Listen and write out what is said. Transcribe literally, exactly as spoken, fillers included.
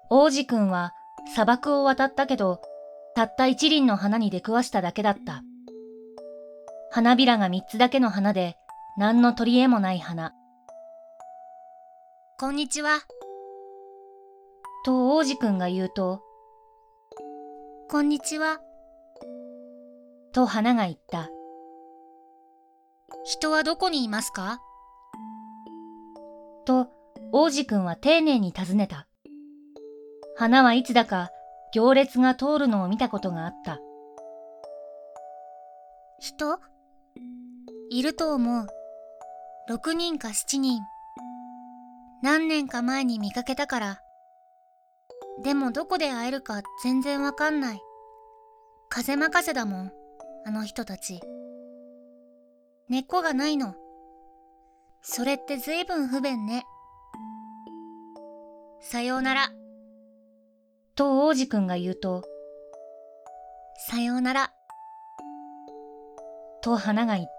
王子くんは砂漠を渡ったけど、たった一輪の花に出くわしただけだった。花びらが三つだけの花で、何の取り柄もない花。 こんにちは。 と王子くんが言うと、 こんにちは。 と花が言った。 人はどこにいますか？ と王子くんは丁寧に尋ねた。花はいつだか行列が通るのを見たことがあった。 人？いると思う。六人か七人。何年か前に見かけたから。でもどこで会えるか全然わかんない。風任せだもん、あの人たち。根っこがないの。それってずいぶん不便ね。さようなら。 と王子くんが言うと、 さようなら。 と花が言った。